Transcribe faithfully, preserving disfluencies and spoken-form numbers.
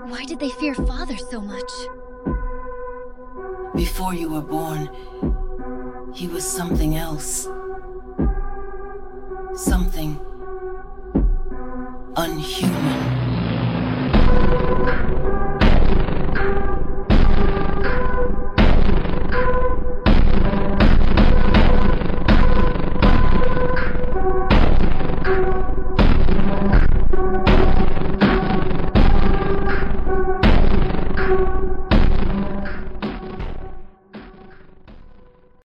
Why did they fear Father so much? Before you were born, he was something else. Something unhuman.